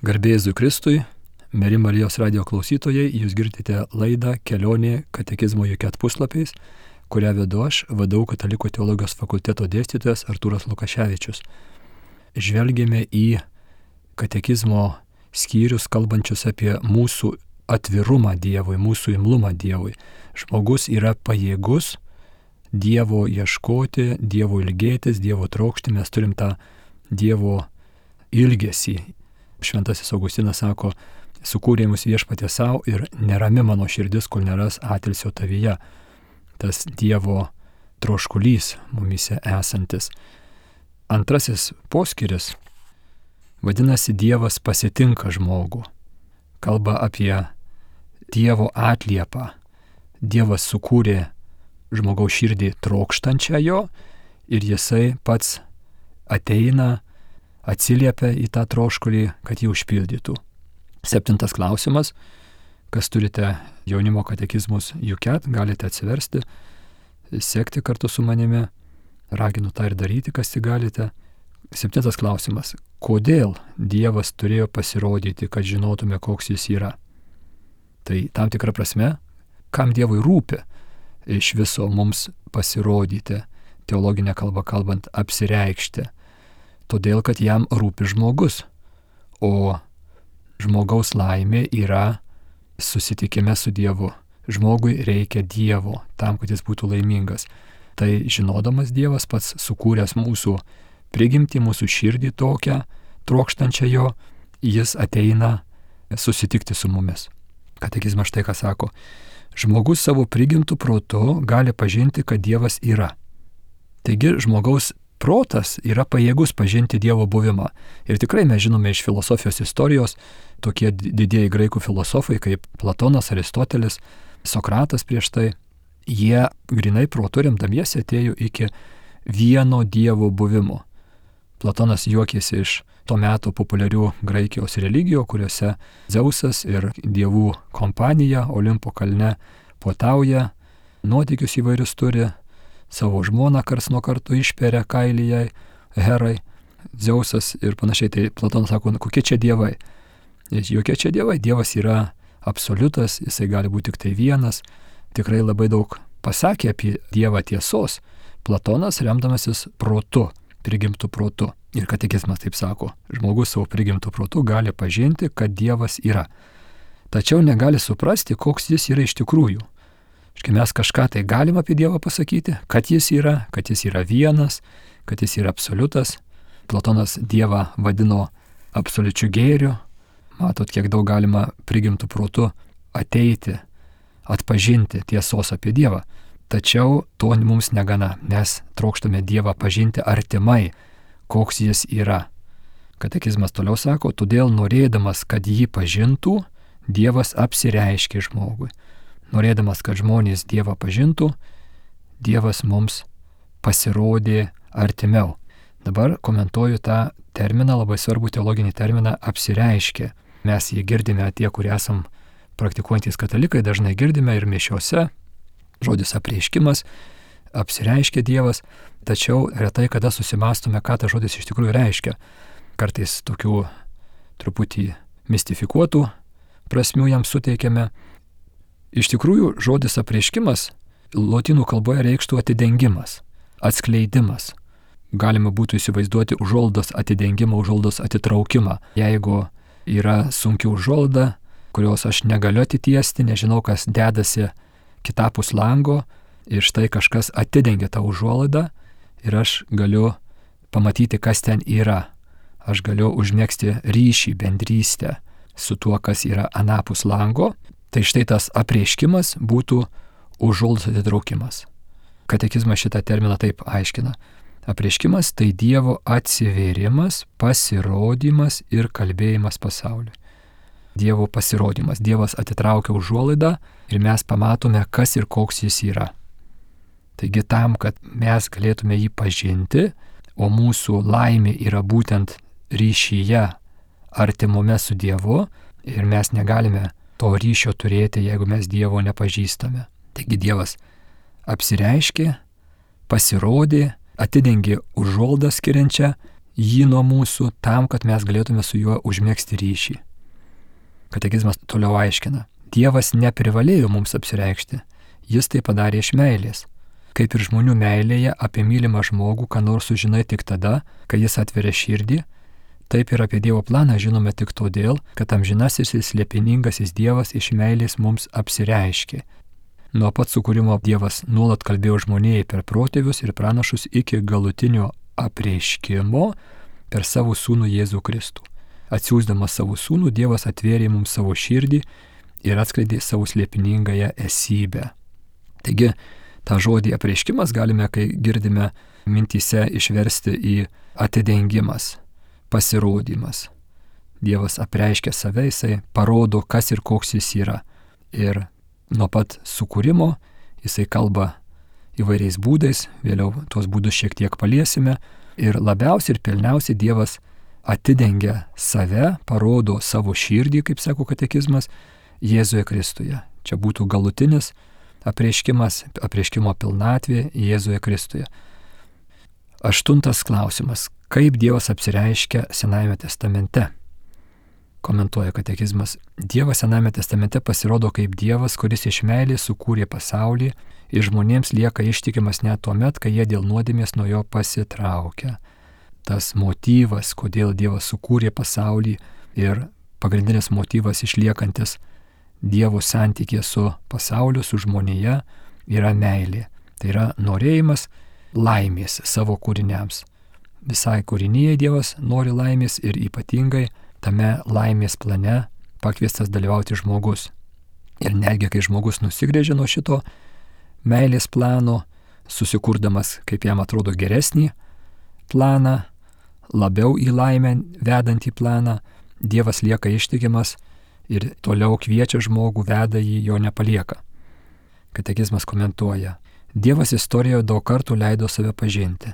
Garbė Jėzui Kristui, mieli Marijos radijo klausytojai, jūs girdite laidą Kelionė katekizmo JUKET puslapiais, kurią vedu aš, VDU Katalikų teologijos fakulteto dėstytojas Artūras Lukaševičius. Žvelgėme į katekizmo skyrius, kalbančius apie mūsų atvirumą Dievui, mūsų imlumą Dievui. Žmogus yra pajėgus Dievo ieškoti, Dievo ilgėtis, Dievo traukšti, mes turim tą Dievo ilgesį. Šventasis Augustinas sako, sukūrė mus viešpatie savo ir nerami mano širdis, kol neras atilsio tavyje. Tas Dievo troškulys mumise esantis. Antrasis poskyris vadinasi Dievas pasitinka žmogų. Kalba apie Dievo atliepą. Dievas sukūrė žmogaus širdį trokštančią jo ir jisai pats ateina, atsiliepia į tą troškulį, kad jį užpildytų. 7 klausimas. Kas turite jaunimo katekizmus JUKET, galite atsiversti, sekti kartu su manimi. Raginu tą ir daryti, kas tik galite. 7 klausimas. Kodėl Dievas turėjo pasirodyti, kad žinotume, koks jis yra? Tai tam tikra prasme, kam Dievui rūpi iš viso mums pasirodyti, teologinę kalbą kalbant, apsireikšti. Todėl, kad jam rūpi žmogus, o žmogaus laimė yra susitikime su Dievu. Žmogui reikia Dievo tam, kad jis būtų laimingas. Tai žinodamas Dievas pats sukūręs mūsų prigimtį, mūsų širdį tokią, trokštančią jo, jis ateina susitikti su mumis. Katekizmas štai ką sako. Žmogus savo prigimtų protu gali pažinti, kad Dievas yra. Taigi žmogaus protas yra pajėgus pažinti Dievo buvimą. Ir tikrai mes žinome iš filosofijos istorijos, tokie didieji graikų filosofai kaip Platonas, Aristotelis, Sokratas prieš tai, jie grinai protu remdamiesi atėjo iki vieno Dievo buvimo. Platonas juokėsi iš to meto populiarių Graikijos religijų, kuriuose Dzeusas ir dievų kompanija Olimpo kalne puotauja, nuotykius įvairius turi, savo žmoną karts nuo karto išperia kailyje Herai, Dzeusas ir panašiai. Tai Platonas sako, kokie čia dievai? Jokie čia dievai, Dievas yra absoliutas, jisai gali būti tik tai vienas. Tikrai labai daug pasakė apie Dievą tiesos Platonas, remdamasis protu, prigimtų protu. Ir katekizmas taip sako, žmogus savo prigimtų protu gali pažinti, kad Dievas yra. Tačiau negali suprasti, koks jis yra iš tikrųjų. Mes kažką tai galim apie Dievą pasakyti, kad jis yra vienas, kad jis yra absoliutas. Platonas Dievą vadino absoliučiu gėriu. Matot, kiek daug galima prigimtų protu ateiti, atpažinti tiesos apie Dievą. Tačiau to mums negana. Mes trokštame Dievą pažinti artimai, koks jis yra. Katekizmas toliau sako, todėl norėdamas, kad jį pažintų, Dievas apsireiškė žmogui. Norėdamas, kad žmonės Dievą pažintų, Dievas mums pasirodė artimiau. Dabar komentuoju tą terminą, labai svarbų teologinį terminą apsireiškė. Mes jį girdime, tie, kurie esam praktikuojantys katalikai, dažnai girdime ir mišiose. Žodis apreiškimas, apsireiškė Dievas, tačiau retai kada susimąstome, ką tas žodis iš tikrųjų reiškia. Kartais tokių truputį mistifikuotų prasmių jam suteikiame. Iš tikrųjų, žodis apreiškimas lotynų kalboje reikštų atidengimas, atskleidimas. Galima būtų įsivaizduoti užuolaidos atidengimą, užuolaidos atitraukimą. Jeigu yra sunki užuolaida, kurios aš negaliu atitiesti, nežinau, kas dedasi kitapus lango, ir štai kažkas atidengia tą užuolaidą ir aš galiu pamatyti, kas ten yra. Aš galiu užmegzti ryšį, bendrystę su tuo, kas yra anapus lango. Tai štai tas apreiškimas būtų užuolaidos atitraukimas. Katekizmas šitą terminą taip aiškina. Apreiškimas tai Dievo atsivėrimas, pasirodymas ir kalbėjimas pasauliui. Dievo pasirodymas. Dievas atitraukia užuolaidą ir mes pamatome, kas ir koks jis yra. Taigi tam, kad mes galėtume jį pažinti, o mūsų laimė yra būtent ryšyje, artimume su Dievu, ir mes negalime to ryšio turėti, jeigu mes Dievo nepažįstame. Taigi Dievas apsireiškė, pasirodė, atidengė užuolaidą skiriančią jį nuo mūsų tam, kad mes galėtume su juo užmegzti ryšį. Katekizmas toliau aiškina. Dievas neprivalėjo mums apsireikšti, jis tai padarė iš meilės. Kaip ir žmonių meilėje apie mylimą žmogų, ką nors sužinai tik tada, kai jis atveria širdį, taip ir apie Dievo planą žinome tik todėl, kad amžinasis ir slėpiningasis Dievas iš meilės mums apsireiškė. Nuo pat sukūrimo Dievas nuolat kalbėjo žmonijai per protėvius ir pranašus iki galutinio apreiškimo per savo sūnų Jėzų Kristų. Atsiųsdamas savo sūnų, Dievas atvėrė mums savo širdį ir atskleidė savo slėpiningąją esybę. Taigi, tą žodį apreiškimas galime, kai girdime mintyse, išversti į atidengimas, pasirodymas. Dievas apreiškia save, jisai parodo, kas ir koks jis yra. Ir nuo pat sukūrimo jisai kalba įvairiais būdais, vėliau tuos būdus šiek tiek paliesime. Ir labiausiai ir pilniausiai Dievas atidengia save, parodo savo širdį, kaip sako katekizmas, Jėzuje Kristuje. Čia būtų galutinis apreiškimas, apreiškimo pilnatvė Jėzuje Kristuje. 8 klausimas. Kaip Dievas apsireiškia Senajame testamente? Komentuoja katekizmas. Dievas Senajame testamente pasirodo kaip Dievas, kuris iš meilės sukūrė pasaulį ir žmonėms lieka ištikimas net tuomet, kai jie dėl nuodėmės nuo jo pasitraukia. Tas motyvas, kodėl Dievas sukūrė pasaulį, ir pagrindinis motyvas išliekantis Dievo santykė su pasauliu, su žmonėje, yra meilė. Tai yra norėjimas laimės savo kūriniams. Visai kūrinyje Dievas nori laimės ir ypatingai tame laimės plane pakviestas dalyvauti žmogus. Ir netgi kai žmogus nusigrėžė nuo šito meilės plano, susikurdamas, kaip jam atrodo, geresnį planą, labiau į laimę vedantį planą, Dievas lieka ištikimas ir toliau kviečia žmogų, veda jį, jo nepalieka. Katekizmas komentuoja. Dievas istorijoje daug kartų leido save pažinti.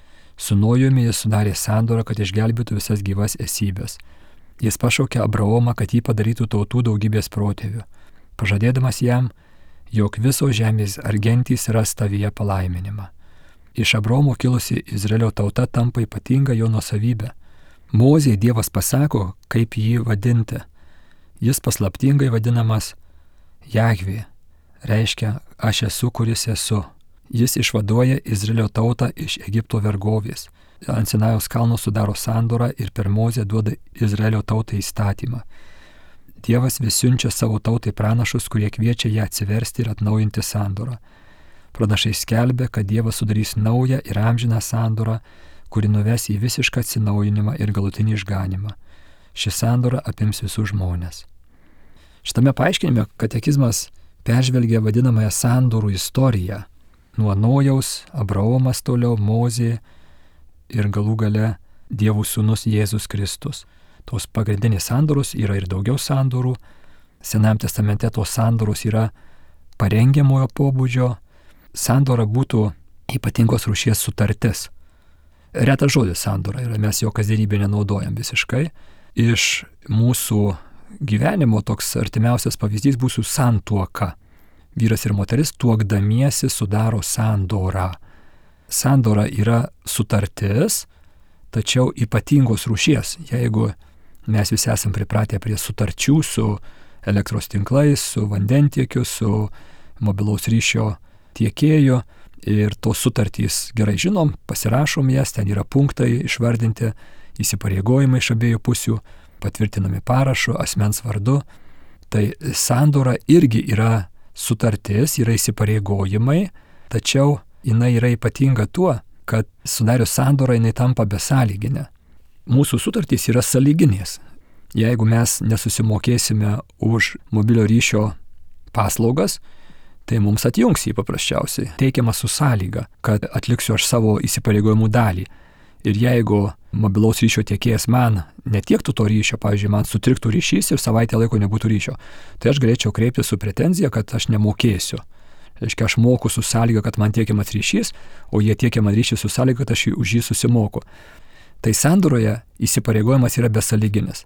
Su Nojumi jis sudarė sandorą, kad išgelbėtų visas gyvas esybės. Jis pašaukė Abraomą, kad jį padarytų tautų daugybės protėvių, pažadėdamas jam, jog visos žemės ar gentys ras tavyje palaiminimą. Iš Abraomo kilusi Izraelio tauta tampa ypatinga jo nuosavybė. Mozei Dievas pasako, kaip jį vadinti. Jis paslaptingai vadinamas Jahvė, reiškia aš esu, kuris esu. Jis išvaduoja Izraelio tautą iš Egipto vergovės. Ant Sinajaus kalno sudaro sandorą ir per Mozę duoda Izraelio tautai įstatymą. Dievas vis siunčia savo tautai pranašus, kurie kviečia ją atsiversti ir atnaujinti sandorą. Pranašai skelbia, kad Dievas sudarys naują ir amžiną sandorą, kuri nuves į visišką atsinaujinimą ir galutinį išganimą. Ši sandora apims visus žmonės. Šitame paaiškinime katekizmas peržvelgia vadinamąją sandorų istoriją. Nuo Nojaus, Abraomas toliau, Mozė ir galų gale Dievo sūnus Jėzus Kristus. Tos pagrindinės sandoros yra ir daugiau sandorų. Senajame testamente tos sandoros yra parengiamojo pobūdžio. Sandora būtų ypatingos rūšies sutartis. Retas žodis sandora yra, mes jo kasdienybėje nenaudojam visiškai. Iš mūsų gyvenimo toks artimiausias pavyzdys būtų santuoka. Vyras ir moteris tuokdamiesi sudaro sandorą. Sandora yra sutartis, tačiau ypatingos rūšies. Jeigu mes visi esam pripratę prie sutarčių su elektros tinklais, su vandentiekiu, su mobilaus ryšio tiekėju, ir tos sutartys gerai žinom, pasirašom jas, ten yra punktai išvardinti, įsipareigojimai iš abiejų pusių, patvirtinami parašu, asmens vardu. Tai sandora irgi yra sutartis, yra įsipareigojimai, tačiau jinai yra ypatinga tuo, kad sudarius sandorą jinai tampa besąlyginė. Mūsų sutartys yra sąlyginės. Jeigu mes nesusimokėsime už mobilio ryšio paslaugas, tai mums atjungs jį paprasčiausiai. Teikiama su sąlyga, kad atliksiu aš savo įsipareigojimų dalį. Ir jeigu mobilaus ryšio tiekėjas man netiektų to ryšio, pavyzdžiui, man sutriktų ryšys ir savaitę laiko nebūtų ryšio, tai aš galėčiau kreiptis su pretenzija, kad aš nemokėsiu. Reiškia, aš moku su sąlyga, kad man tiekiamas ryšys, o jie tiekia man ryšį su sąlyga, kad aš už jį susimoku. Tai sandoroje įsipareigojimas yra besąlyginis.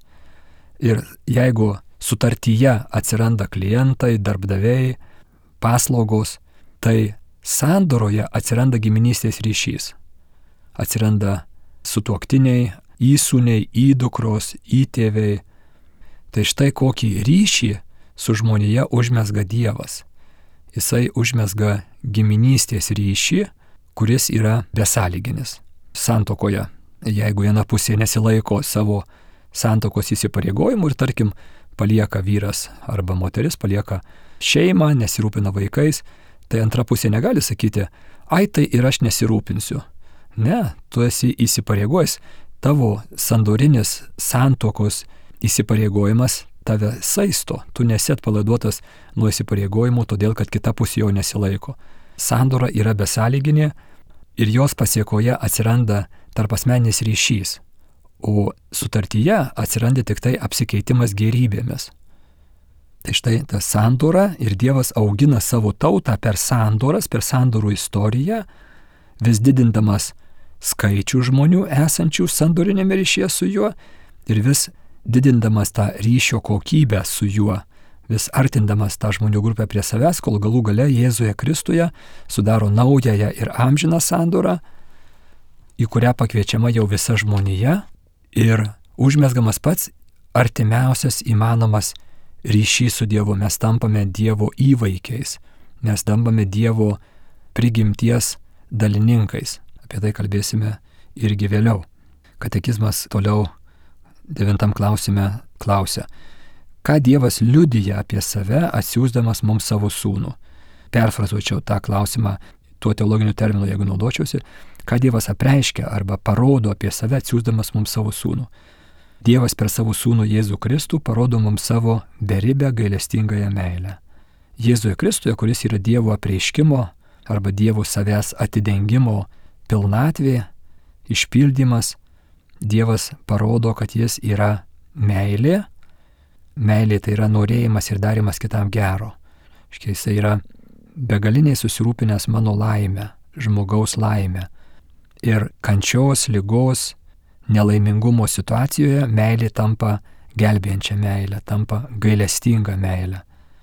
Ir jeigu sutartyje atsiranda klientai, darbdaviai, paslaugos, tai sandoroje atsiranda giminystės ryšys. Atsiranda sutuoktiniai, įsūniai, įdukros, įtėviai. Tai štai kokį ryšį su žmonija užmesga Dievas. Jisai užmesga giminystės ryšį, kuris yra besąlyginis santuokoje. Jeigu viena pusė nesilaiko savo santuokos įsipareigojimų ir tarkim palieka vyras arba moteris, palieka šeimą, nesirūpina vaikais, tai antra pusė negali sakyti, ai tai ir aš nesirūpinsiu. Ne, tu esi įsipareigojęs, tavo sandorinis santuokos įsipareigojimas tave saisto, tu nesi atpalaiduotas nuo įsipareigojimų, todėl kad kita pusė jo nesilaiko. Sandora yra besąlyginė ir jos pasiekoje atsiranda tarpasmeninis ryšys, o sutartyje atsiranda tik tai apsikeitimas gėrybėmis. Tai štai ta sandora ir Dievas augina savo tautą per sandoras, per sandorų istoriją, vis didindamas skaičių žmonių esančių sandorinėme ryšyje su juo ir vis didindamas tą ryšio kokybę su juo, vis artindamas tą žmonių grupę prie savęs, kol galų gale Jėzuje Kristuje sudaro naująją ir amžiną sandorą, į kurią pakviečiama jau visa žmonija ir užmesgamas pats artimiausias įmanomas ryšys su Dievu. Mes tampame Dievo įvaikiais, mes tampame Dievo prigimties dalininkais. Apie tai kalbėsime irgi vėliau. Katekizmas toliau 9 klausime klausia, ką Dievas liudija apie save atsiųsdamas mums savo sūnų. Perfrazuočiau tą klausimą tuo teologiniu terminu, jeigu naudočiausi, ką Dievas apreiškia arba parodo apie save atsiųsdamas mums savo sūnų. Dievas per savo sūnų Jėzų Kristų parodo mums savo beribę gailestingąją meilę. Jėzuje Kristuje, kuris yra Dievo apreiškimo arba Dievo savęs atidengimo pilnatvė, išpildymas, Dievas parodo, kad jis yra meilė. Meilė tai yra norėjimas ir darimas kitam gero. Jis yra begaliniai susirūpinęs mano laimę, žmogaus laimę. Ir kančios, ligos, nelaimingumo situacijoje meilė tampa gelbėjančia meilė, tampa gailestinga meilė.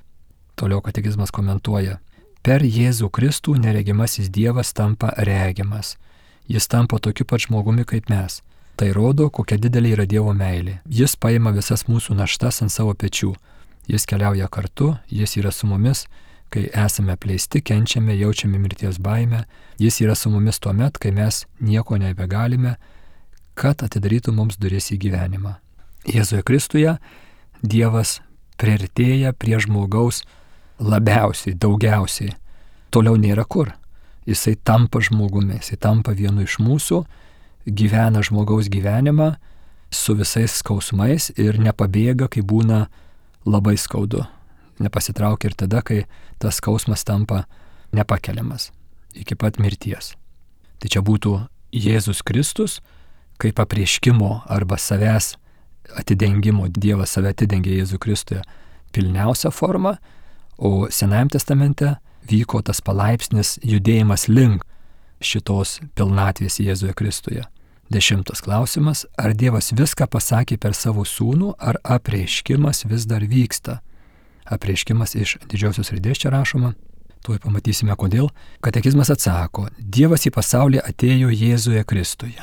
Toliau katekizmas komentuoja. Per Jėzų Kristų neregimasis Dievas tampa regimas. Jis tampa tokiu pat žmogumi kaip mes. Tai rodo, kokia didelė yra Dievo meilė. Jis paima visas mūsų naštas ant savo pečių. Jis keliauja kartu, jis yra su mumis, kai esame apleisti, kenčiame, jaučiame mirties baimę. Jis yra su mumis tuomet, kai mes nieko nebegalime, kad atidarytų mums duris į gyvenimą. Jėzuje Kristuje Dievas priartėja prie žmogaus labiausiai, daugiausiai. Toliau nėra kur. Jisai tampa žmogumi, jisai tampa vienu iš mūsų, gyvena žmogaus gyvenimą su visais skausmais ir nepabėga, kai būna labai skaudu. Nepasitraukia ir tada, kai tas skausmas tampa nepakeliamas iki pat mirties. Tai čia būtų Jėzus Kristus kaip apreiškimo arba savęs atidengimo, Dievas save atidengė Jėzų Kristuje pilniausia forma, o Senajam testamente vyko tas palaipsnis judėjimas link šitos pilnatvės Jėzuje Kristuje. 10 klausimas. Ar Dievas viską pasakė per savo sūnų, ar apreiškimas vis dar vyksta? Apreiškimas iš didžiosios raidės čia rašoma. Tuoj pamatysime kodėl. Katekizmas atsako. Dievas į pasaulį atėjo Jėzuje Kristuje.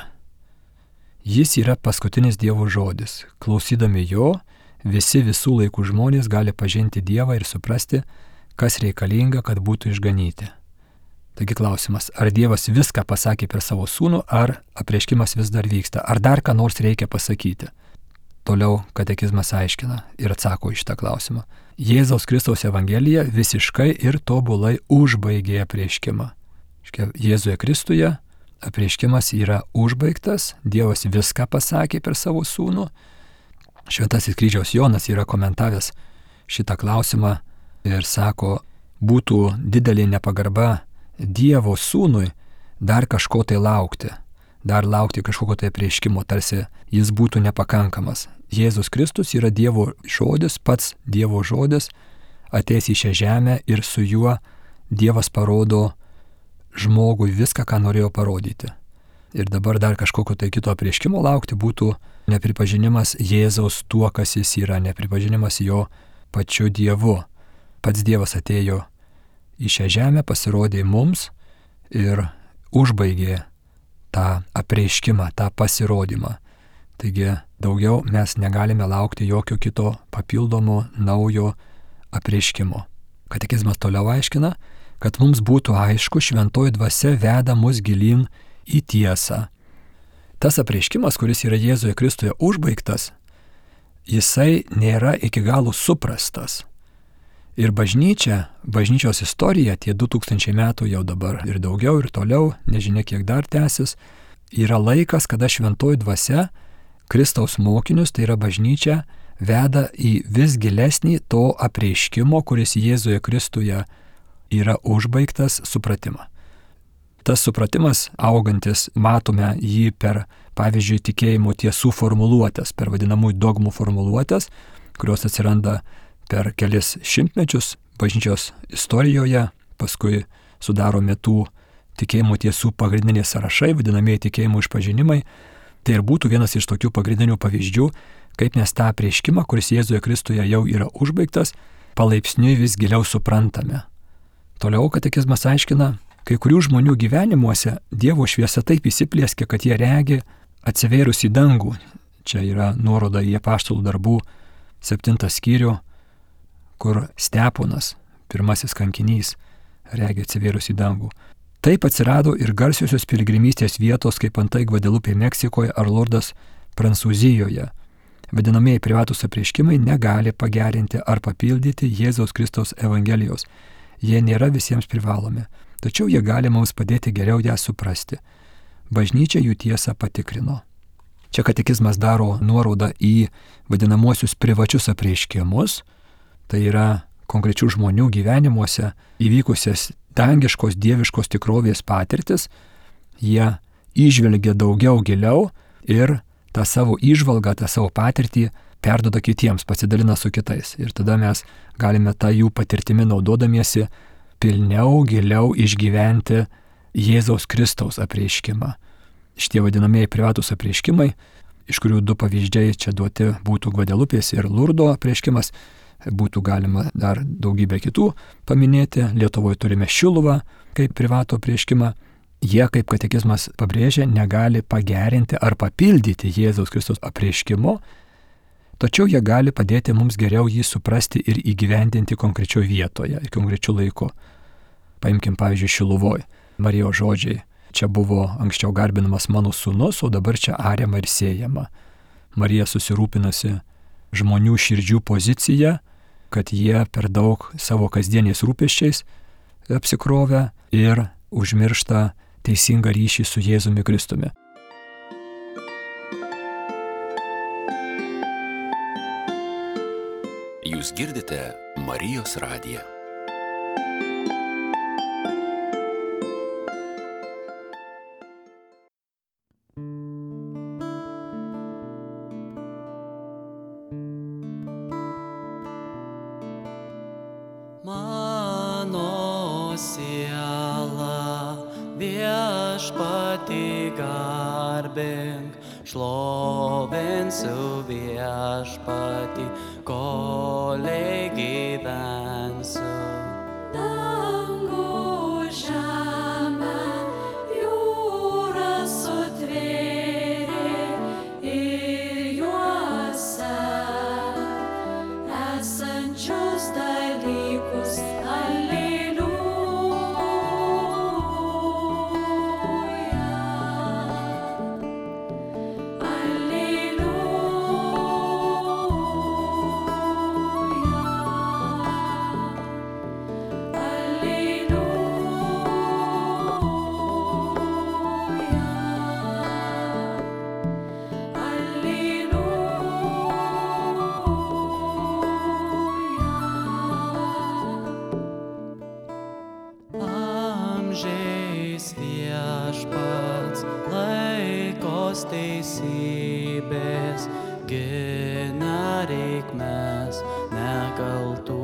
Jis yra paskutinis Dievo žodis. Klausydami jo, visi visų laikų žmonės gali pažinti Dievą ir suprasti, kas reikalinga, kad būtų išganyti. Taigi klausimas, ar Dievas viską pasakė per savo sūnų, ar apreiškimas vis dar vyksta, ar dar ką nors reikia pasakyti. Toliau katekizmas aiškina ir atsako į šitą klausimą. Jėzaus Kristaus Evangelija visiškai ir tobulai užbaigė apreiškimą. Jėzuje Kristuje apreiškimas yra užbaigtas, Dievas viską pasakė per savo sūnų. Šventasis Kryžiaus Jonas yra komentavęs šitą klausimą ir sako, būtų didelė nepagarba Dievo sūnui dar kažko tai laukti, dar laukti kažkokio tai apreiškimo, tarsi jis būtų nepakankamas. Jėzus Kristus yra Dievo žodis, pats Dievo žodis, ateis į šią žemę ir su juo Dievas parodo žmogui viską, ką norėjo parodyti. Ir dabar dar kažkokio tai kito apreiškimo laukti būtų nepripažinimas Jėzaus tuo, kas jis yra, nepripažinimas jo pačiu Dievu. Pats Dievas atėjo į šią žemę, pasirodė mums ir užbaigė tą apreiškimą, tą pasirodymą. Taigi daugiau mes negalime laukti jokio kito papildomo naujo apreiškimo. Katekizmas toliau aiškina, kad mums būtų aišku, šventoji dvasia veda mus gilyn į tiesą. Tas apreiškimas, kuris yra Jėzuje Kristuje užbaigtas, jisai nėra iki galo suprastas. Ir bažnyčios istorija, tie 2000 metų jau dabar ir daugiau ir toliau, nežinia kiek dar tęsis, yra laikas, kada šventoji dvasia Kristaus mokinius, tai yra bažnyčia, veda į vis gilesnį to apreiškimo, kuris Jėzuje Kristuje yra užbaigtas, supratimą. Tas supratimas augantis, matome jį per, pavyzdžiui, tikėjimo tiesų formuluotės, per vadinamųjų dogmų formuluotės, kurios atsiranda per kelis šimtmečius bažnyčios istorijoje, paskui sudaromi tų tikėjimo tiesų pagrindiniai sąrašai, vadinamieji tikėjimo išpažinimai. Tai ir būtų vienas iš tokių pagrindinių pavyzdžių, kaip mes tą apreiškimą, kuris Jėzuje Kristuje jau yra užbaigtas, palaipsniui vis giliau suprantame. Toliau katekizmas aiškina, kai kurių žmonių gyvenimuose Dievo šviesa taip įsiplieskia, kad jie regi atsivėrus į dangų. Čia yra nuoroda į Apaštalų darbų 7 skyrių, kur Steponas, pirmasis kankinys, regi atsivėrus į dangų. Taip atsirado ir garsiosios piligrimystės vietos, kaip antai Gvadelupė Meksikoje ar Lurdas Prancūzijoje. Vadinamieji privatus apreiškimai negali pagerinti ar papildyti Jėzaus Kristaus Evangelijos. Jie nėra visiems privalomi, tačiau jie gali mums padėti geriau ją suprasti. Bažnyčia jų tiesą patikrino. Čia katekizmas daro nuorodą į vadinamuosius privačius apreiškimus, tai yra konkrečių žmonių gyvenimuose įvykusias dangiškos dieviškos tikrovės patirtis. Jie įžvelgia daugiau giliau ir tą savo įžvalgą, tą savo patirtį perduoda kitiems, pasidalina su kitais. Ir tada mes galime tą jų patirtimi naudodamiesi pilniau, giliau išgyventi Jėzaus Kristaus apreiškimą. Šitie vadinamieji privatus apreiškimai, iš kurių 2 pavyzdžiai čia duoti būtų Gvadelupės ir Lurdo apreiškimas, būtų galima dar daugybę kitų paminėti. Lietuvoje turime Šiluvą kaip privatų apreiškimą. Jie, kaip katekizmas pabrėžia, negali pagerinti ar papildyti Jėzaus Kristaus apreiškimo, tačiau jie gali padėti mums geriau jį suprasti ir įgyvendinti konkrečioje vietoje, konkrečiu laiku. Paimkim pavyzdžiui Šiluvoj, Marijos žodžiai. Čia buvo anksčiau garbinamas mano sūnus, o dabar čia ariama ir sėjama. Marija susirūpinasi žmonių širdžių poziciją, kad jie per daug savo kasdieniais rūpesčiais apsikrovę ir užmiršta teisingą ryšį su Jėzumi Kristumi. Jūs girdite Marijos radiją. Mano siela viešpatį garbink, šlovinsiu viešpatį, kolei gyvensiu. Dangų žemę jūra sutvėrė ir juose esančius dalykus. Viešpats laikos teisybės, gina reikmes nekaltų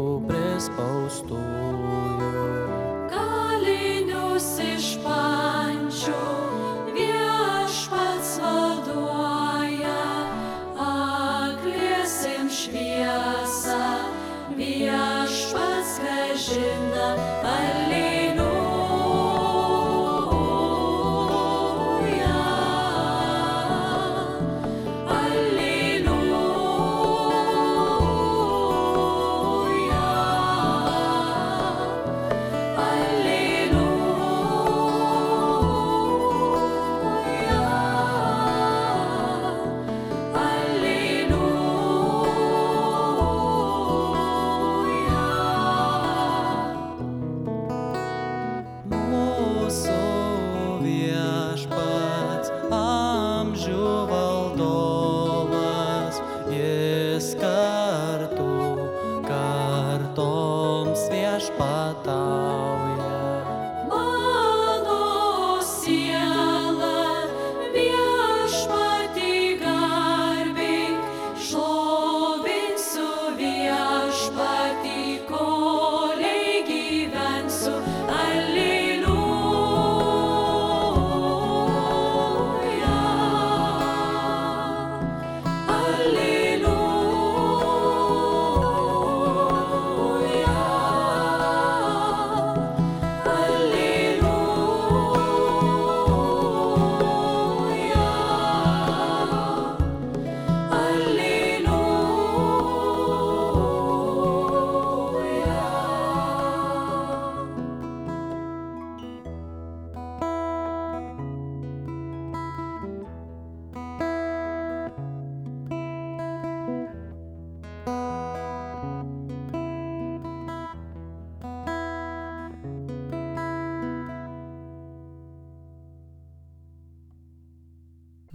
prispaustųjų. Kalinius iš pančių viešpats vaduoja, akliesiems šviesą viešpats grąžina. Alleluja.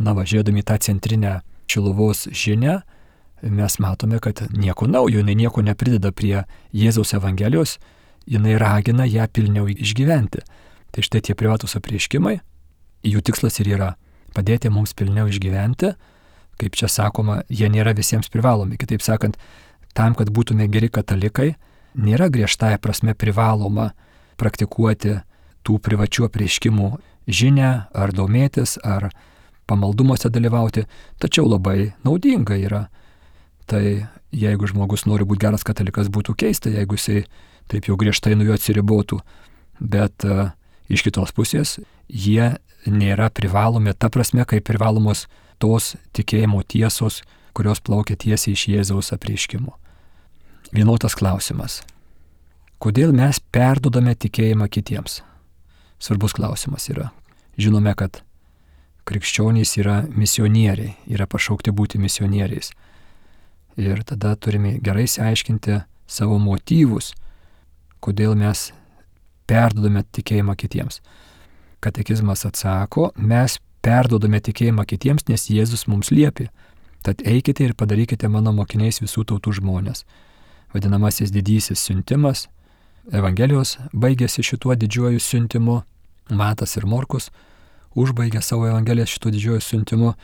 Žiūrėdami tą centrinę Šiluvos žinią, mes matome, kad nieko naujo, jinai nieko neprideda prie Jėzaus Evangelijos, jinai ragina ją pilniau išgyventi. Tai štai tie privatūs apreiškimai, jų tikslas ir yra padėti mums pilniau išgyventi, kaip čia sakoma, jie nėra visiems privalomi. Kitaip sakant, tam, kad būtume geri katalikai, nėra griežtąja prasme privaloma praktikuoti tų privačių apreiškimų žinią, ar domėtis, ar pamaldumuose dalyvauti, tačiau labai naudinga yra. Tai jeigu žmogus nori būti geras katalikas, būtų keista, jeigu jisai taip jau griežtai nuo jo atsiribotų. Bet iš kitos pusės jie nėra privalomi ta prasme, kaip privalomos tos tikėjimo tiesos, kurios plaukia tiesiai iš Jėzaus apreiškimų. Vienotas klausimas. Kodėl mes perdodame tikėjimą kitiems? Svarbus klausimas yra. Žinome, kad krikščionys yra misionieriai, yra pašaukti būti misionieriais. Ir tada turime gerai išsiaiškinti savo motyvus, kodėl mes perdodame tikėjimą kitiems. Katekizmas atsako, mes perdodame tikėjimą kitiems, nes Jėzus mums liepė. Tad eikite ir padarykite mano mokiniais visų tautų žmonės. Vadinamasis didysis siuntimas. Evangelijos baigėsi šituo didžiuoju siuntimu. Matas ir Morkus užbaigė savo Evangeliją šituo didžiuoju siuntimu.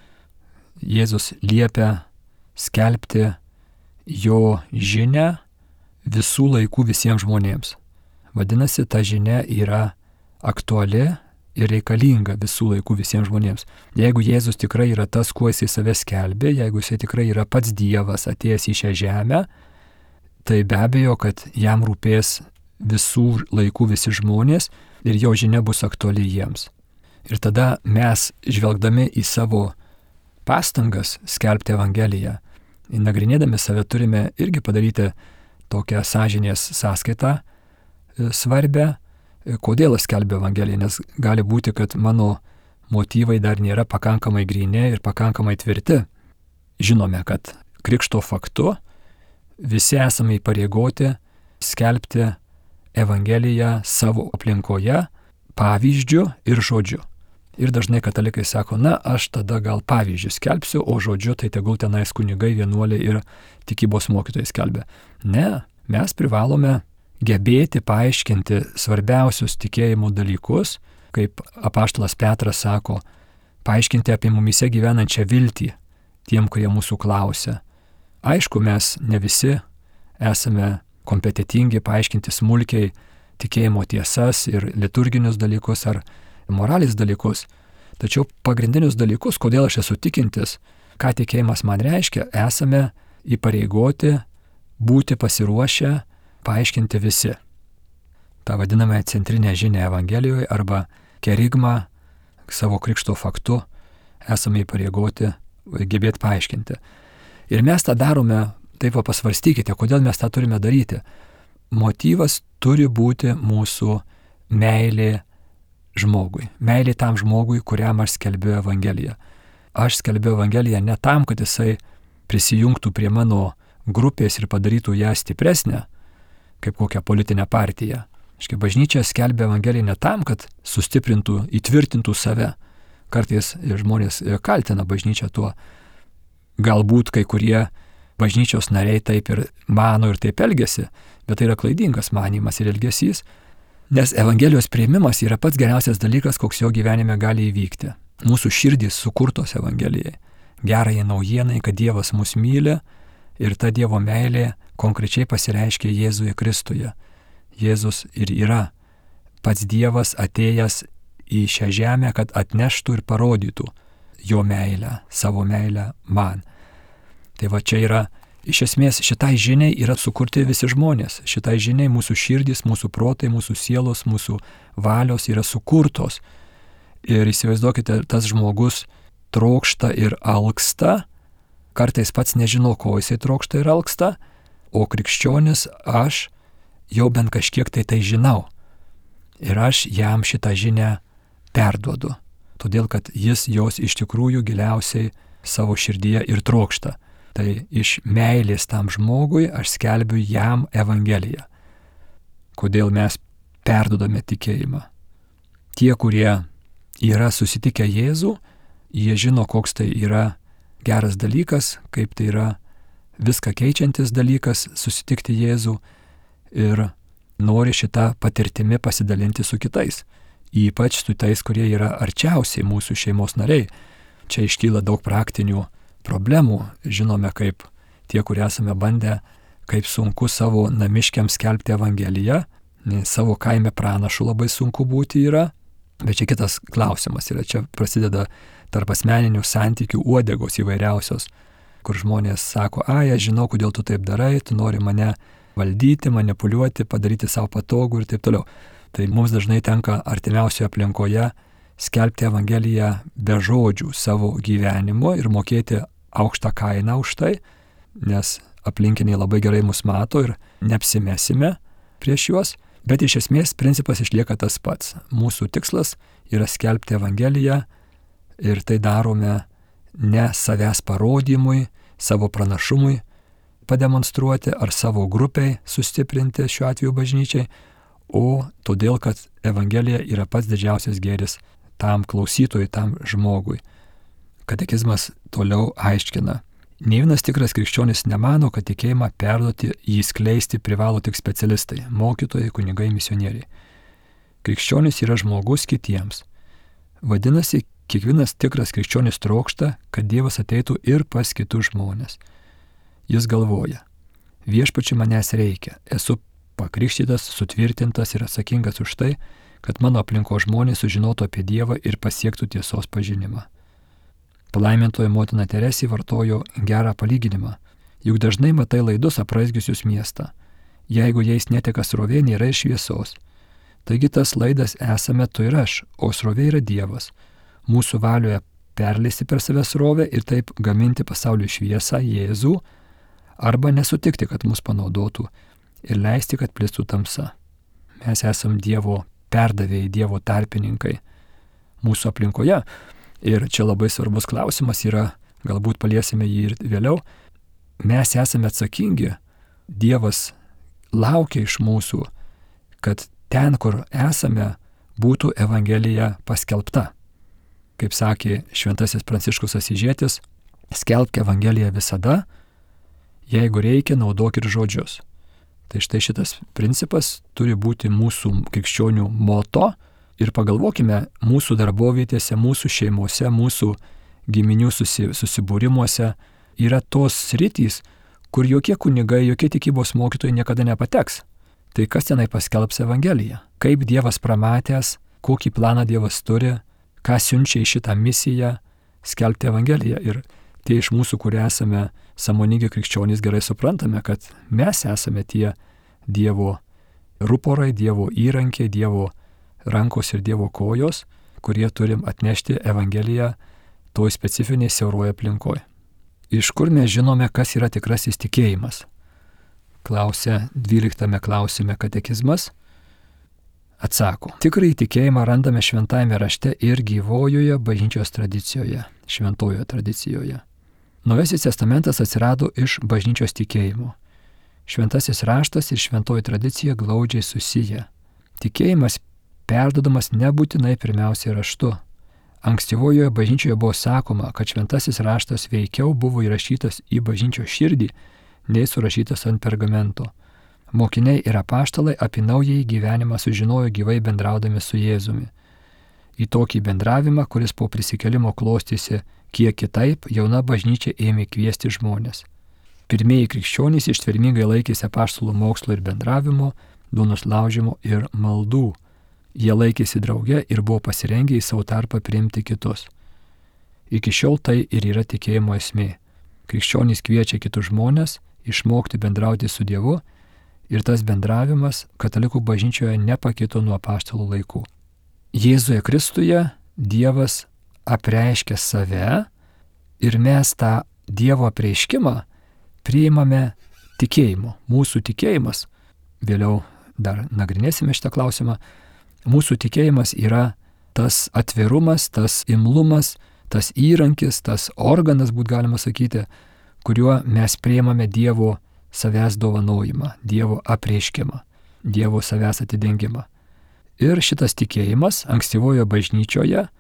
Jėzus liepia skelbti jo žinią visų laikų visiems žmonėms. Vadinasi, ta žinia yra aktuali ir reikalinga visų laikų visiems žmonėms. Jeigu Jėzus tikrai yra tas, kuo jisai save skelbė, jeigu jisai tikrai yra pats Dievas atėjęs į šią žemę, tai be abejo, kad jam rūpės visų laikų visi žmonės ir jo žinia bus aktuali jiems. Ir tada mes, žvelgdami į savo pastangas skelbti Evangeliją, nagrinėdami save turime irgi padaryti tokią sąžinės sąskaitą svarbę, kodėl aš skelbiu Evangeliją, nes gali būti, kad mano motyvai dar nėra pakankamai gryni ir pakankamai tvirti. Žinome, kad krikšto faktu visi esame įpareigoti skelbti Evangeliją savo aplinkoje, pavyzdžiu ir žodžiu. Ir dažnai katalikai sako, aš tada gal pavyzdžių skelbsiu, o žodžiu tai tegul tenais kunigai, vienuoliai ir tikybos mokytojai skelbia. Ne, mes privalome gebėti paaiškinti svarbiausius tikėjimo dalykus, kaip apaštalas Petras sako, paaiškinti apie mumise gyvenančią viltį tiem, kurie mūsų klausia. Aišku, mes ne visi esame kompetitingi paaiškinti smulkiai tikėjimo tiesas ir liturginius dalykus ar moralės dalykus. Tačiau pagrindinius dalykus, kodėl aš esu tikintis, ką tikėjimas man reiškia, esame įpareigoti būti pasiruošę paaiškinti visi. Ta vadiname centrinę žinią Evangelijoje arba kerigmą savo krikšto faktu esame įpareigoti gebėti paaiškinti. Ir mes tą darome, taip pasvarstykite, kodėl mes tą turime daryti. Motyvas turi būti mūsų meilė žmogui. Meilė tam žmogui, kuriam aš skelbiu Evangeliją. Aš skelbiu Evangeliją ne tam, kad jisai prisijungtų prie mano grupės ir padarytų ją stipresnę, kaip kokią politinę partiją. Bažnyčia skelbia Evangeliją ne tam, kad sustiprintų, įtvirtintų save. Kartais žmonės kaltina bažnyčią tuo. Galbūt kai kurie bažnyčios nariai taip ir mano ir taip elgesi, bet tai yra klaidingas manimas ir elgesys, nes Evangelijos priėmimas yra pats geriausias dalykas, koks jo gyvenime gali įvykti. Mūsų širdys sukurtos Evangelijai. Gerąją naujieną, kad Dievas mus myli ir ta Dievo meilė konkrečiai pasireiškia Jėzuje Kristuje. Jėzus ir yra pats Dievas atėjęs į šią žemę, kad atneštų ir parodytų jo meilę, savo meilę man. Tai va čia yra, iš esmės šitai žiniai yra sukurti visi žmonės. Šitai žiniai mūsų širdys, mūsų protai, mūsų sielos, mūsų valios yra sukurtos. Ir įsivaizduokite, tas žmogus trokšta ir alksta, kartais pats nežino, ko jisai trokšta ir alksta, o krikščionis aš jau bent kažkiek tai žinau. Ir aš jam šitą žinią perduodu, todėl kad jis jos iš tikrųjų giliausiai savo širdyje ir trokšta. Tai iš meilės tam žmogui aš skelbiu jam Evangeliją. Kodėl mes perdodame tikėjimą? Tie, kurie yra susitikę Jėzų, Jie žino, koks tai yra geras dalykas, kaip tai yra viską keičiantis dalykas susitikti Jėzų ir nori šitą patirtimi pasidalinti su kitais, ypač su tais, kurie yra arčiausiai mūsų šeimos nariai. Čia iškyla daug praktinių problemų. Žinome, kaip tie, kurie esame bandę, kaip sunku savo namiškiams skelbti Evangeliją, savo kaime pranašu labai sunku būti yra, bet čia kitas klausimas yra, čia prasideda tarp asmeninių santykių uodegos įvairiausios, kur žmonės sako, aš žinau, kodėl tu taip darai, tu nori mane valdyti, manipuliuoti, padaryti savo patogų ir taip toliau. Tai mums dažnai tenka artimiausioje aplinkoje skelbti Evangeliją be žodžių savo gyvenimo ir mokėti aukštą kainą už tai, nes aplinkiniai labai gerai mus mato ir neapsimesime prieš juos, bet iš esmės principas išlieka tas pats. Mūsų tikslas yra skelbti Evangeliją ir tai darome ne savęs parodymui, savo pranašumui pademonstruoti ar savo grupiai sustiprinti, šiuo atveju bažnyčiai, o todėl, kad Evangelija yra pats didžiausias gėris tam klausytojui, tam žmogui. Katekizmas toliau aiškina. Nė vienas tikras krikščionis nemano, kad tikėjimą perduoti, jį skleisti privalo tik specialistai, mokytojai, kunigai, misionieriai. Krikščionis yra žmogus kitiems. Vadinasi, kiekvienas tikras krikščionis trokšta, kad Dievas ateitų ir pas kitus žmonės. Jis galvoja, viešpačiui manęs reikia, esu pakrikštytas, sutvirtintas ir atsakingas už tai, kad mano aplinkos žmonės sužinotų apie Dievą ir pasiektų tiesos pažinimą. Palaimintoji motina Teresė vartojo gerą palyginimą. Juk dažnai matai laidus apraizgiusius miestą. Jeigu jais neteka srovė, nėra ir šviesos. Taigi tas laidas esame tu ir aš, o srovė yra Dievas. Mūsų valioje perleisti per save srovę ir taip gaminti pasaulio šviesą Jėzų, arba nesutikti, kad mus panaudotų ir leisti, kad plistų tamsa. Mes esam Dievo perdavėjai, Dievo tarpininkai mūsų aplinkoje. Ir čia labai svarbus klausimas yra, galbūt paliesime jį ir vėliau. Mes esame atsakingi, Dievas laukia iš mūsų, kad ten, kur esame, būtų Evangelija paskelbta. Kaip sakė šventasis Pranciškus Asyžietis, skelbk Evangeliją visada, jeigu reikia, naudok ir žodžius. Tai štai šitas principas turi būti mūsų krikščionių moto ir pagalvokime mūsų darbovietėse, mūsų šeimose, mūsų giminių susibūrimuose yra tos sritys, kur jokie kunigai, jokie tikybos mokytojai niekada nepateks. Tai kas tenai paskelbs Evangeliją? Kaip Dievas pramatęs, kokį planą Dievas turi, ką siunčia į šitą misiją skelbti Evangeliją. Ir tie iš mūsų, kurie esame sąmoningi krikščionys, gerai suprantame, kad mes esame tie Dievo ruporai, Dievo įrankiai, Dievo rankos ir Dievo kojos, kurie turim atnešti Evangeliją toj specifiniai siauroje aplinkoje. Iš kur mes žinome, kas yra tikrasis tikėjimas? Klausia 12 klausime katekizmas. Atsako. Tikrąjį tikėjimą randame šventajame rašte ir gyvojoje bažnyčios tradicijoje, šventojoje tradicijoje. Naujasis testamentas atsirado iš bažnyčios tikėjimo. Šventasis raštas ir šventoji tradicija glaudžiai susiję. Tikėjimas perduodamas nebūtinai pirmiausiai raštu. Ankstyvojoje bažnyčioje buvo sakoma, kad šventasis raštas veikiau buvo įrašytas į bažnyčios širdį, nei surašytas ant pergamento. Mokiniai ir apaštalai apie naująjį gyvenimą sužinojo gyvai bendraudami su Jėzumi. Į tokį bendravimą, kuris po prisikėlimo klostėsi kiek kitaip, jauna bažnyčia ėmė kviesti žmonės. Pirmieji krikščionys ištvermingai laikėsi apaštalų mokslo ir bendravimo, duonos laužimo ir maldų. Jie laikėsi drauge ir buvo pasirengę į savo tarpą priimti kitus. Iki šiol tai ir yra tikėjimo esmė. Krikščionys kviečia kitus žmonės išmokti bendrauti su Dievu ir tas bendravimas katalikų bažnyčioje nepakito nuo apaštalų laikų. Jėzuje Kristuje Dievas apreiškia save ir mes tą Dievo apreiškimą priimame tikėjimu. Mūsų tikėjimas, vėliau dar nagrinėsime šitą klausimą, mūsų tikėjimas yra tas atvirumas, tas imlumas, tas įrankis, tas organas, būt galima sakyti, kuriuo mes priimame Dievo savęs dovanojimą, Dievo apreiškimą, Dievo savęs atidengimą. Ir šitas tikėjimas ankstyvojo bažnyčioje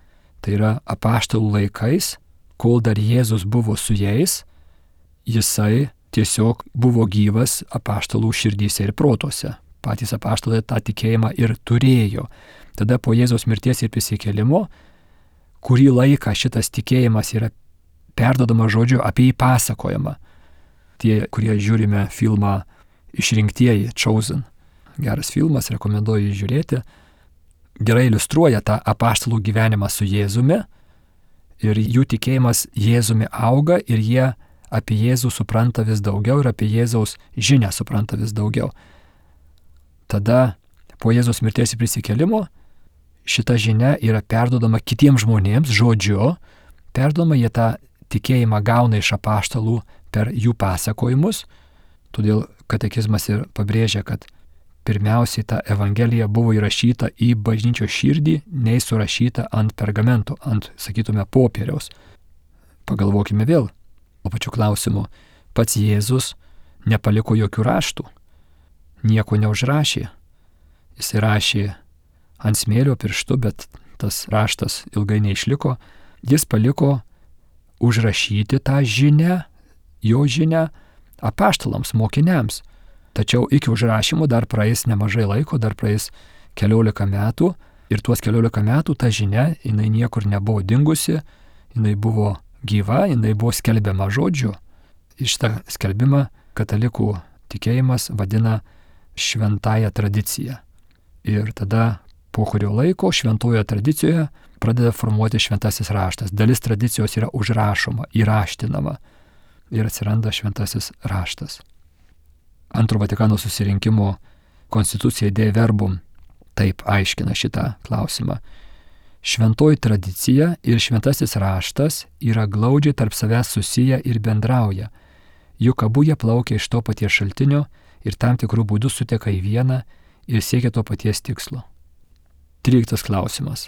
Tai yra apaštalų laikais, kol dar Jėzus buvo su jais, jisai tiesiog buvo gyvas apaštalų širdyse ir protuose. Patys apaštalai tą tikėjimą ir turėjo. Tada po Jėzaus mirties ir prisikėlimo, kurį laiką šitas tikėjimas yra perduodama žodžiu, apie jį pasakojama. Tie, kurie žiūrime filmą Išrinktieji, Chosen. Geras filmas, rekomenduoju jį žiūrėti. Gerai iliustruoja tą apaštalų gyvenimą su Jėzumi ir jų tikėjimas Jėzumi auga ir jie apie Jėzų supranta vis daugiau ir apie Jėzaus žinią supranta vis daugiau. Tada po Jėzaus mirties ir prisikėlimo šita žinia yra perduodama kitiems žmonėms žodžiu, perduodama jie tą tikėjimą gauna iš apaštalų per jų pasakojimus, todėl katekizmas ir pabrėžia, kad pirmiausiai ta Evangelija buvo įrašyta į bažnyčios širdį, nei surašyta ant pergamento, ant, sakytume, popieriaus. Pagalvokime vėl, o pačiu klausimu, pats Jėzus nepaliko jokių raštų, nieko neužrašė. Jis rašė ant smėlio pirštu, bet tas raštas ilgai neišliko. Jis paliko užrašyti tą žinią, jo žinią apaštalams, mokiniams. Tačiau iki užrašymo dar praeis nemažai laiko, dar praeis 14 metų ir tuos 14 metų ta žinia, jinai niekur nebuvo dingusi, jinai buvo gyva, jinai buvo skelbiama žodžiu. Iš tą skelbimą katalikų tikėjimas vadina šventąją tradiciją. Ir tada po kurio laiko šventojoje tradicijoje pradeda formuoti šventasis raštas. Dalis tradicijos yra užrašoma, įraštinama ir atsiranda šventasis raštas. Antro Vatikano susirinkimo konstitucija Dei Verbum taip aiškina šitą klausimą. Šventoji tradicija ir šventasis raštas yra glaudžiai tarp savęs susiję ir bendrauja, juk abu jie plaukia iš to paties šaltinio ir tam tikrų būdų suteka į vieną ir siekia to paties tikslo. 13 klausimas.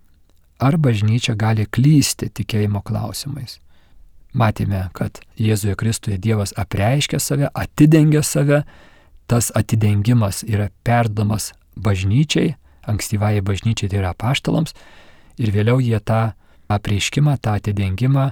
Ar bažnyčia gali klysti tikėjimo klausimais? Matėme, kad Jėzuje Kristuje Dievas apreiškia save, atidengia save, tas atidengimas yra perdomas bažnyčiai, ankstyvajai bažnyčiai, tai yra apaštalams, ir vėliau jie tą apreiškimą, tą atidengimą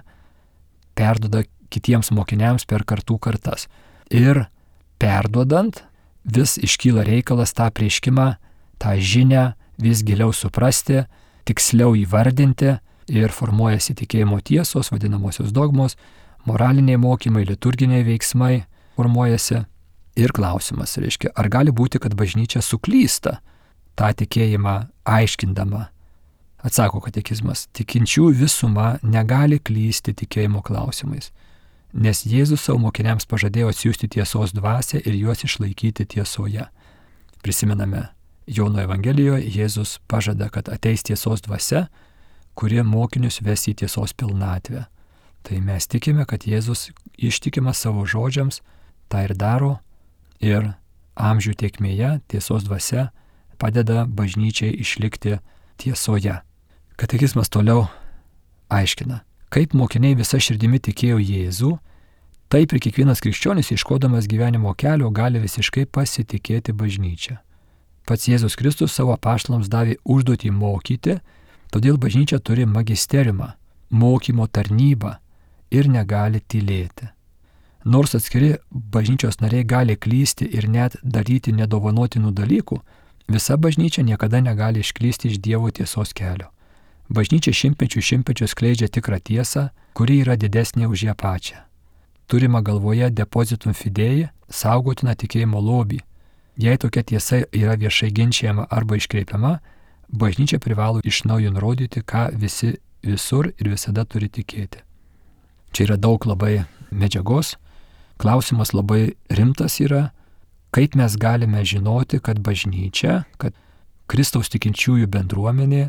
perduoda kitiems mokiniams per kartų kartas. Ir perduodant vis iškyla reikalas tą apreiškimą, tą žinią vis giliau suprasti, tiksliau įvardinti ir formuojasi tikėjimo tiesos, vadinamosios dogmos, moraliniai mokymai, liturginiai veiksmai formuojasi. Ir klausimas, reiškia, ar gali būti, kad bažnyčia suklysta tą tikėjimą aiškindama? Atsako katekizmas, tikinčių visuma negali klysti tikėjimo klausimais, nes Jėzus savo mokiniams pažadėjo atsiųsti tiesos dvasią ir juos išlaikyti tiesoje. Prisimename, Jono Evangelijoje Jėzus pažada, kad ateis tiesos dvasia, kurie mokinius ves į tiesos pilnatvę. Tai mes tikime, kad Jėzus ištikimas savo žodžiams tą ir daro ir amžių tėkmėje tiesos dvasia padeda bažnyčiai išlikti tiesoje. Katekizmas toliau aiškina, kaip mokiniai visa širdimi tikėjo Jėzų, taip ir kiekvienas krikščionis ieškodamas gyvenimo kelio gali visiškai pasitikėti bažnyčia. Pats Jėzus Kristus savo apaštalams davė užduotį mokyti, todėl bažnyčia turi magisteriumą, mokymo tarnybą ir negali tylėti. Nors atskiri bažnyčios nariai gali klysti ir net daryti nedovanotinų dalykų, visa bažnyčia niekada negali išklysti iš Dievo tiesos kelio. Bažnyčia šimtmečių skleidžia tikrą tiesą, kuri yra didesnė už ją pačią. Turima galvoje depozitum fidei, saugotina tikėjimo lobį. Jei tokia tiesa yra viešai ginčiama arba iškreipiama, bažnyčia privalo iš naujo nurodyti, ką visi visur ir visada turi tikėti. Čia yra daug labai medžiagos. Klausimas labai rimtas yra, kaip mes galime žinoti, kad bažnyčia, kad Kristaus tikinčiųjų bendruomenė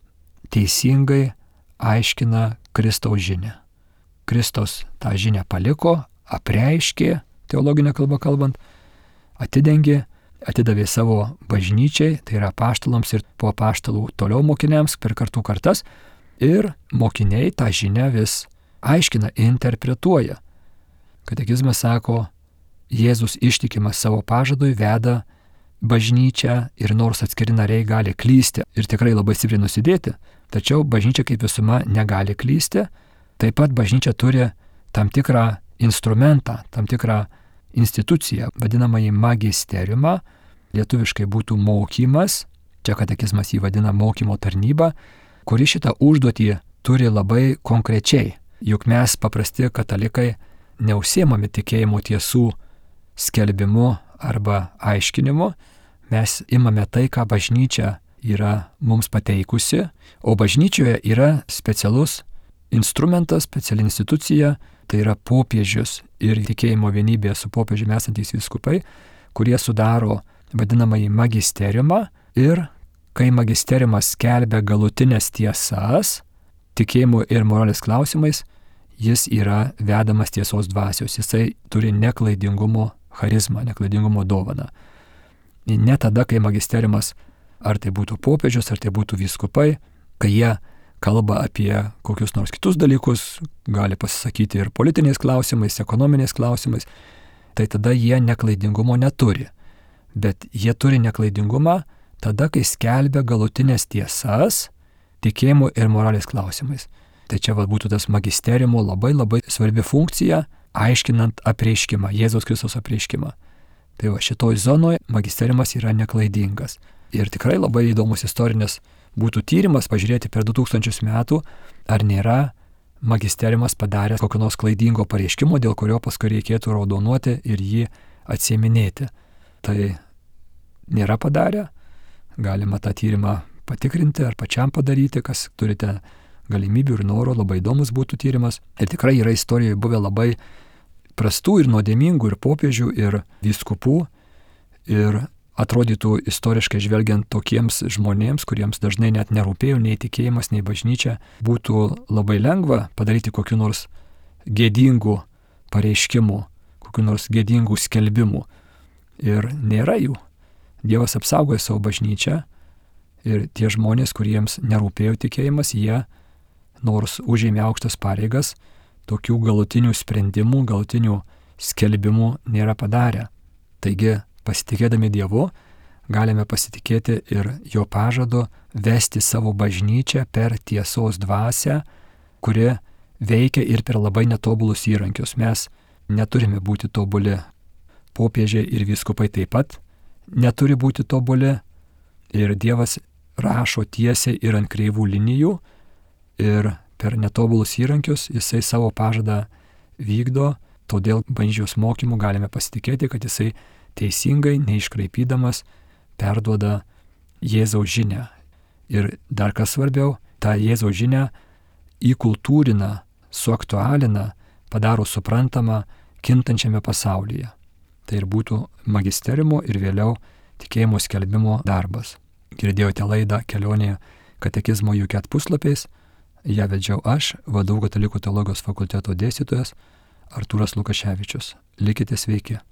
teisingai aiškina Kristaus žinią. Kristus tą žinią paliko, apreiškė, teologinę kalbą kalbant, atidavė savo bažnyčiai, tai yra apaštalams ir po apaštalų toliau mokiniams per kartų kartas, ir mokiniai tą žinią vis aiškina, interpretuoja. Katekizmas sako, Jėzus ištikimas savo pažadui veda bažnyčia ir nors atskiri nariai gali klysti ir tikrai labai stipriai nusidėti, tačiau bažnyčia kaip visuma negali klysti. Taip pat bažnyčia turi tam tikrą instrumentą, tam tikrą instituciją, vadinamąjį magisteriumą, lietuviškai būtų mokymas, čia katekizmas jį vadina mokymo tarnyba, kuri šitą užduotį turi labai konkrečiai. Juk mes paprasti katalikai neužsiemame tikėjimo tiesų skelbimu arba aiškinimu, mes imame tai, ką bažnyčia yra mums pateikusi, o bažnyčioje yra specialus instrumentas, speciali institucija, tai yra popiežius ir tikėjimo vienybėje su popiežiumi esantys vyskupai, kurie sudaro vadinamąjį magisteriumą ir kai magisteriumas skelbia galutinės tiesas, tikėjimo ir moralės klausimais, jis yra vedamas tiesos dvasios, jisai turi neklaidingumo charizmą, neklaidingumo dovaną. Ne tada, kai magisteriumas, ar tai būtų popiežius, ar tai būtų vyskupai, kai jie kalba apie kokius nors kitus dalykus, gali pasisakyti ir politiniais klausimais, ekonominiais klausimais, tai tada jie neklaidingumo neturi. Bet jie turi neklaidingumą tada, kai skelbia galutinės tiesas tikėjimo ir moralės klausimais. Tai čia būtų tas magisteriumo labai svarbi funkcija, aiškinant apreiškimą, Jėzaus Kristaus apreiškimą. Tai šitoj zonoje magisteriumas yra neklaidingas. Ir tikrai labai įdomus istorinis būtų tyrimas pažiūrėti per 2000 metų, ar nėra magisteriumas padaręs kokio nors klaidingo pareiškimo, dėl kurio paskui reikėtų raudonuoti ir jį atsieminėti. Tai nėra padarę, galima tą tyrimą patikrinti ar pačiam padaryti, kas turite galimybių ir noro, labai įdomus būtų tyrimas. Ir tikrai yra istorijoje buvę labai prastų ir nuodėmingų ir popiežių, ir vyskupų, ir atrodytų istoriškai žvelgiant tokiems žmonėms, kuriems dažnai net nerūpėjo nei tikėjimas, nei bažnyčia, būtų labai lengva padaryti kokiu nors gėdingų pareiškimų, kokiu nors gėdingų skelbimų. Ir nėra jų. Dievas apsaugoja savo bažnyčią ir tie žmonės, kuriems nerūpėjo tikėjimas, jie, nors užėmė aukštas pareigas, tokių galutinių sprendimų, galutinių skelbimų nėra padarę. Taigi, pasitikėdami Dievu, galime pasitikėti ir jo pažadu vesti savo bažnyčią per tiesos dvasią, kuri veikia ir per labai netobulus įrankius. Mes neturime būti tobuli. Popiežiai ir vyskupai taip pat neturi būti tobuli. Ir Dievas rašo tiesiai ir ant kreivų linijų. Ir per netobulus įrankius jisai savo pažadą vykdo. Todėl bažnyčios mokymu galime pasitikėti, kad jisai teisingai, neiškraipydamas, perduoda Jėzaus žinią. Ir dar kas svarbiau, tą Jėzaus žinią įkultūrina, suaktualina, padaro suprantamą kintančiame pasaulyje. Tai ir būtų magisteriumo ir vėliau tikėjimo skelbimo darbas. Girdėjote laidą Kelionė katekizmo UCAT puslapiais. Ją vedžiau aš, VDU Katalikų teologijos fakulteto dėstytojas Artūras Lukaševičius. Likite sveiki.